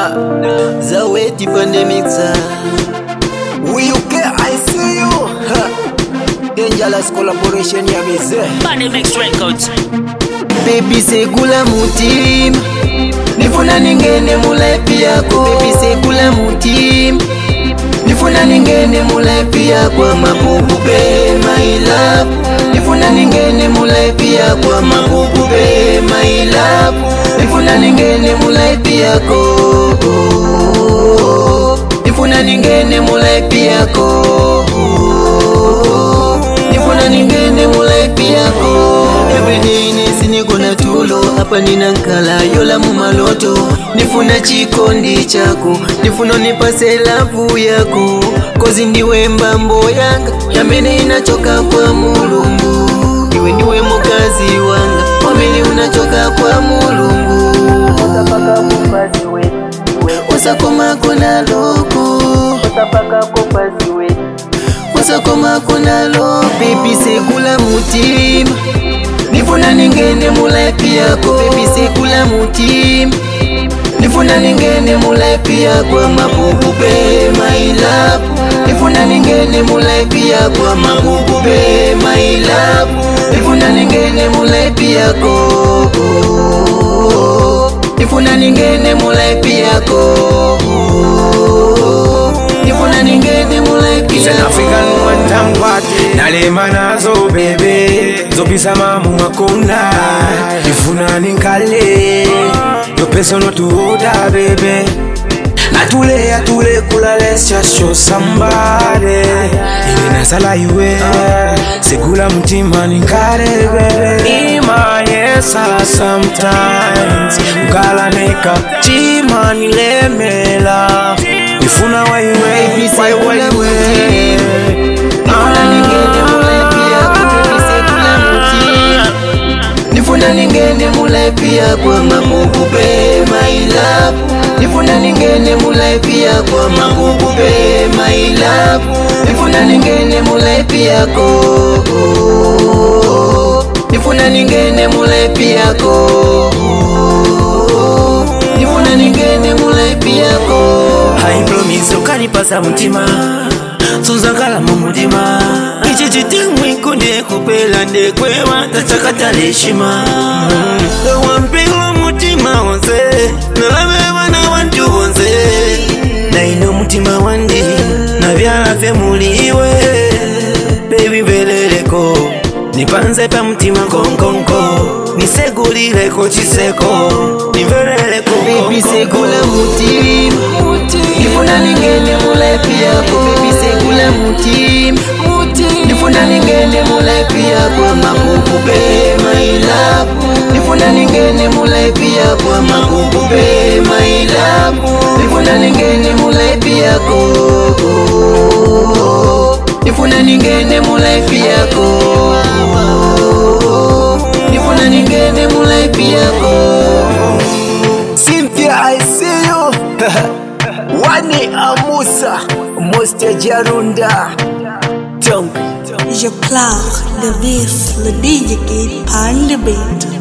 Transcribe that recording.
Zaweti Pandemixa. We UK, I see you. Dangerous collaboration ya mize Pandemix Records. Baby segula mutima nifuna ningene mulaipi yako. Baby segula mutima nifuna ningene mulaipi yako. Mabubube my love nifuna ningene mulaipi yako. Mabubube my love nifuna ningene mulaipi yako. Nifuna ningene mulaipi yako. Nifuna ningene mulaipi yako. Everyday niko na tulo hapa ninankala yola mumaloto. Nifuna chikondi chako, nifuna nipase lavu yako. Kozi ndiwe mbambo yanga yamene inachoka kwa Mulungu. Iwe ndiwe mukazi wanga wamene unachoka kwa Mulungu. Utapaka kupazi we usakoma kuna loko. Utapaka kupazi we usakoma kuna loko. Baby segula mutima nifuna ningene mulaipi yako. Baby segula mutima nifuna ningene mulaipi yako. Mabubube my love nifuna ningene mulaipi yako. Mabubube my love nifuna ningene mulaipi yako. Nifuna ningene mulaipi yako. Nifuna ningene mulaipi yako. African one time party nalema nazo bebe zopisa mamu makona. Nifuna ninkale yo personal to order bebe. Natule kula, let's just show somebody. Ile nasala iwe segula mutima ninkale bebe. Ima yesa sometimes ukala neka chima nilemela. Nifuna wa iwe Baby segula mutima nifuna ningene mulaipi yako. Baby segula mutima nifuna ningene mulaipi yako. Mabubube my love nifuna ningene mulaipi yako. Mabubube my love nifuna ningene mulaipi yako. Nifuna ningene mulaipi yako. Nifuna ningene mulaipi yako. I promise ukanipasa mutima Sunzakala mumutima Ichi chitimwi kunde kupela ndekwewa Tachakata leshima Wampiwa mutima wanze Nalawewa na wantu wanze Na ino mutima wandi Na vyala fe muliwe Baby veleleko Nipanze pa mutima konkonko Nisegulileko chiseko Niveleleko Baby segula mutima nifuna ningene mulaipi yako. Baby segula mutima nifuna ningene mulaipi yako. Mabubube my love nifuna ningene mulaipi yako. Mabubube my love nifuna ningene mulaipi yako. Nifuna ningene mulaipi yako. Nifuna ningene mulaipi yako. Cynthia, I see you. Wani Amusa Moste Jarunda Tongue Je pleure le vif, le DJ qui prend le beat.